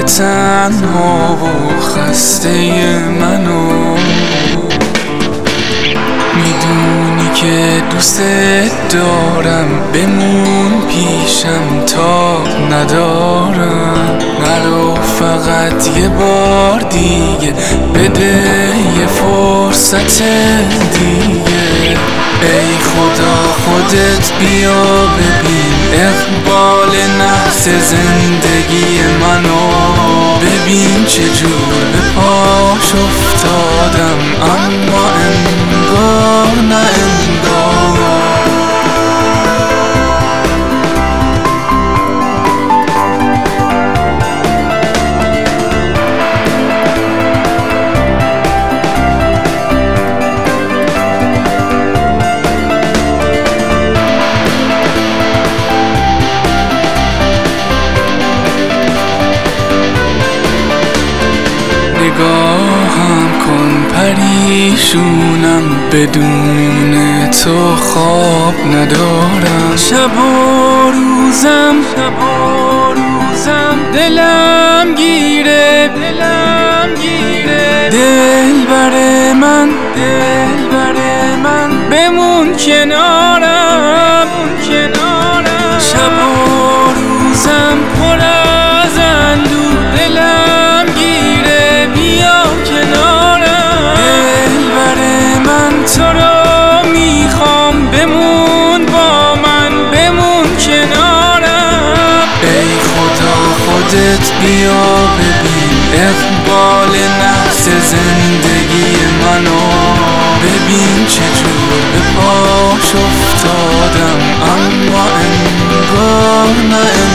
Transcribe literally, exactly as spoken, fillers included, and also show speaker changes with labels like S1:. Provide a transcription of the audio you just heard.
S1: تنها و خسته منو میدونی که دوست دارم، بمون پیشم تا ندارم. نرو فقط یه بار دیگه، بده یه فرصت دیگه. ای خدا خودت بیا ببین اقبال نفس زندگی منو. ببین چجور به پاش افتادم، اما انگار نه انگار. نگاهم کن پریشونم، بدون تو خواب ندارم. شب و روزم شب و روزم دلم گیره دلم گیره. دل بر من دل بر من بمون کنارم کنارم. شب و روزم پر از اندوه، دلم گیره بیا کنارم. دل بر من تو رو میخوام، بمون با من بمون کنارم. ای خدا خودت بیا ببین اقبال نفس زندگی منو. ببین چجور به پاش افتادم، اما انگار نه